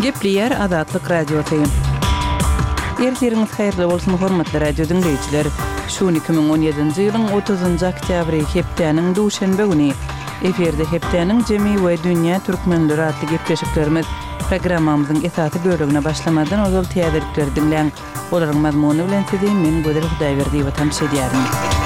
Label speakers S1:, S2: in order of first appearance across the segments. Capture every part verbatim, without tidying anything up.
S1: Gepleyer Azatlyk radiosu. Ertiriniz hayırlı bolsun hormatly radio dinleyijiler. Şu iki ming on ýedinji ýylyň otuzynjy oktýabry hepdeniň duşanbe güni eferde hepdeniň jemi we dünýä türkmenleri adly gepleşiklerimiz programmamyzyň esasy bölügine başlamadan ozal täzelikleri dinleň. Olaryň mazmuny bilen sizi men Göder Hudaýberdi we tanış edýärim.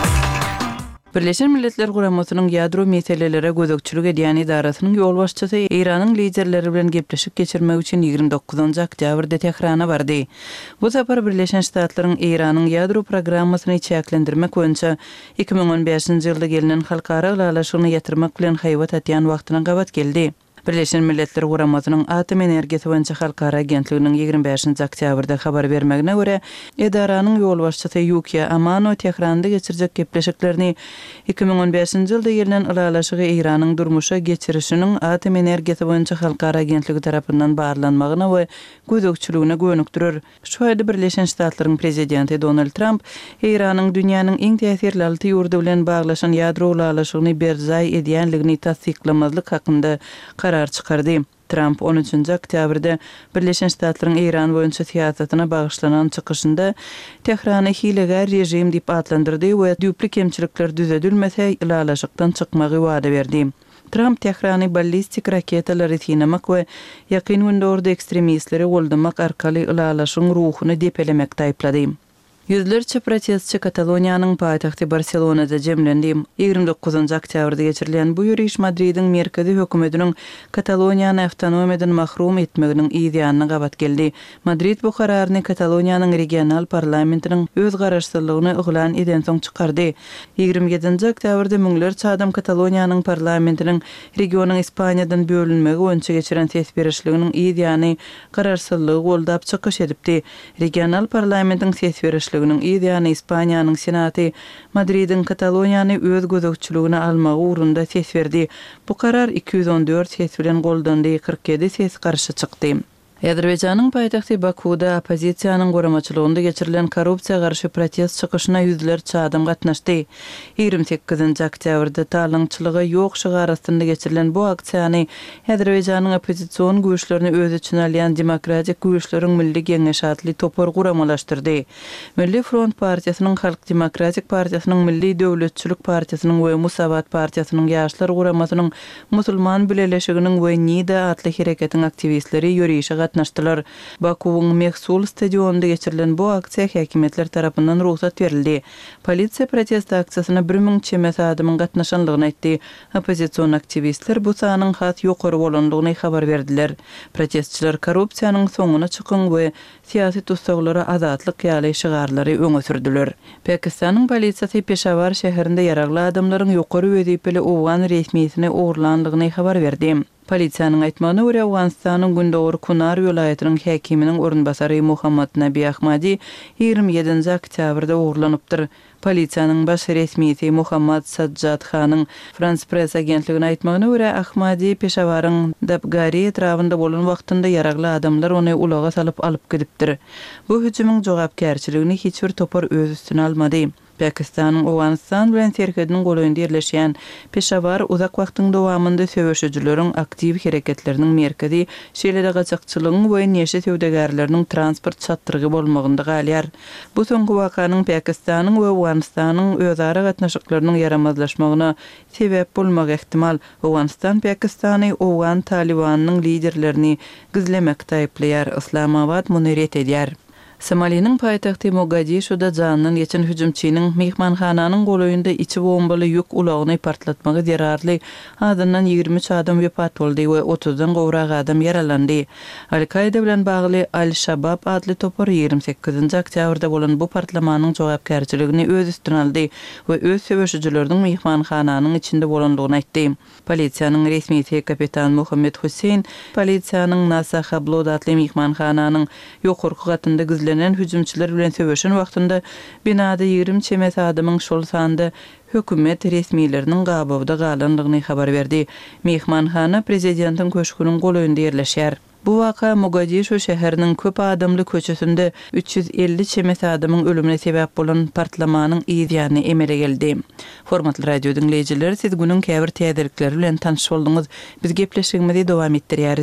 S1: Birleşen Milletler Guramasynyň ýadro meselelere gözekçilik edýän idarasynyň ýol başçysy Iranyň liderleri bilen gepleşik geçirmek üçin ýygrimi dokuzynjy oktýabrda Tehrana bardy. Bu sapar Birleşen Ştatlaryň Iranyň ýadro programmasyny çäklendirmek boýunça iki ming on beşinji ýylda gelinen halkara ýalaşygyny ýetirmek bilen haýwat atýan wagtyna gabat geldi. Birleşen Milletler Guramasynyň Atom Energiýasy boýunça halkara agentliginiň ýygrimi beşinji oktýabrda habar bermegine görä, edaranyň ýol başçysy Yukiya Amano Tehranda geçirjek gepleşiklerini iki ming on beşinji ýylda gelinen ýalaşygy Iranyň durmuşa geçirişiniň Atom Energiýasy boýunça halkara agentligi tarapyndan barlanmagyna we gözekçiligine gönükdirer. Şu aýda Birleşen Ştatlaryň prezidenti Donald Trump Iranyň dünýäniň iň täsirli alty ýurdu bilen baglaşan ýadro ýalaşygyny berzay edýänligini tasdiklamazlyk hakynda karar çıkardı. Trump on üçünjy oktýabrda Birleşen Ştatlaryň Iran boýunça siýasatyna bagyşlanan çykyşynda Tehrany hilegar rejim diýip adlandyrdy we düpli kemçilikler düzedilmese ýalaşykdan çykmagy wada berdi. Trump Tehrany ballistik raketalary synamak we ýakyn gündörde ekstremistleri goldamak arkaly ýalaşygyň ruhuny depelemek taýplady. Yüzlerce protestçi Kataloniýanyň paýtagty Barcelonada jemlendi. ýygrimi dokuzynjy oktýabrda geçirilen bu ýürüş Madridiň merkezi hökümetiniň Kataloniýany awtonomiýadan mahrum etmeginiň ýa-da gabat geldi. Madrid bu kararny Kataloniýanyň regional parlamentiniň öz garaşsyzlygyny uglan eden soň çykardy. ýygrimi ýedinji oktýabrda müňlerçe adam Kataloniýanyň parlamentiniň regionyň Ispaniýadan bölünmegi boýunça geçiren ses berişliginiň ýa-da garaşsyzlygy goldap çykyş edipdi. Regional parlamentiň ses berişliginiň ýa-da Ispaniýanyň senaty Madridiň Kataloniýany öz gözekçiligine almagy ugrunda ses berdi. Bu karar iki yüz on dört ses bilen goldandy, kırk yedi ses garşy çykdy. Azerbaýjanyň paýtagty Bakuda opozisiýanyň goramaçylygynda geçirilen korrupsiýa garşy protest çykyşyna ýüzlerçe adam gatnaşdy. ýygrimi sekizinji oktýabrda talançylygy ýok şygarasynda geçirilen bu aksiýany Azerbaýjanyň opozisiýon güýçlerini öz içine alýan demokratik güýçleriň milli geňeşi adly topar guramalaşdyrdy. Milli Front partiýasynyň Halk Demokratik partiýasynyň Milli Döwletçilik partiýasynyň we Musabat partiýasynyň ýaşlar guramasynyň musulman bileşiginiň we Nida adly hereketiň aktivistleri ýürüýüşe gatnaşdylar. Bakuwyň Mehsul stadionunda geçirilen bu aksiýa häkimetler tarapyndan ruhsat berildi. Polisiýa protest aksiýasyna bir ming çemes adamyň gatnaşanlygyny aýtdy. Opozisiýon aktivistler bu sanyň hat ýokary bolandygyny habar berdiler. Protestçiler korrupsiýanyň soňuna çykyn we siýasy tutsaklara azatlyk ýaly şygarlary öňe sürdiler. Pakistanyň polisiýasy Peshawar şäherinde ýaragly adamlaryň ýokary wezipeli Owgan resmiýetine ogurlandygyny habar berdi. Polisiýanyň aýtmagyna görä Awganistanyň gündöwür Kunar welaýatynyň häkiminiň orunbasary Muhammad Nabi Ahmadi ýygrimi ýedinji oktýabrda ogurlanypdyr. Polisiýanyň baş resmiýeti Muhammad Sajjad Khanyň France Press agentligine aýtmagyna görä Ahmadi Peshawaryň Dabgari etrafynda bolan wagtynda ýaragly adamlar ony ulaga salyp alyp gidipdir. Bu hüjümyň jogapkärçiligini hiç bir topar öz üstüne almady. Pakistanyň Awganistan bilen serhediniň goýunda ýerleşýän Peshawar uzak wagtyň dowamında söwüşçüleriň aktiw hereketleriniň merkezi şeýlede gaçakçylygyň we neşe söwdegarlarynyn transport çatdyrgy bolmagynda galýar. Bu soňky wakanyň Pakistanyň we Awganistanyň özara gatnaşyklarynyň yaramazlaşmagyna sebäp bolmagy ihtimal. Awganistan Pakistany Owgan Talibanyň liderlerini gizlemek taýplaýar, Islamabad muneret edýär. Somaliýanyň paýtagty Mogadishuda janyny geçen hüjümçiniň mehmanhananyň goloýunda içi bombaly ýük ulagyny partlatmagy derarly adamdan ýygrimi üç adam wepat boldy we otuzdan gowrak adam yaralandy. Al-Qaida bilen bagly Al-Shabab adly topar ýygrimi sekizinji oktýabrda bolan bu partlamanyň jogapkärçiligini öz üstüne aldy we öz söwüşçüleriniň mehmanhananyň içinde bolandygyny aýtdy. Polisiýanyň resmiýeti kapitan Muhammed Hussein polisiýanyň Nasakhablod adly mehmanhananyň ýokurky gatynda gizlenen hüjümçiler bilen söwüşen wagtynda binada ýygrimi çemes adamyň şol sanda hökümet resmiýetleriniň gabawda galanlygyny habar berdi. Mehmanhana prezidentiň köşküniň goloýunda ýerleşýär. Bu vaka Mogadishu şäheriniň köp adamly köçesinde üç yüz elli çemes adamyň ölümine sebäp bolan partlamanyň ýa-da emele geldi. Hormatly radio dinleyijiler, siz günüň käbir täzelikleri bilen tanış boldyňyz. Biz gepleşigimizi dowam etdirýär.